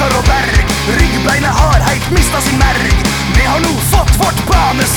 bakkar og berg. Ryggbeina har heilt mista sin merg. Vi har nå fått vårt bane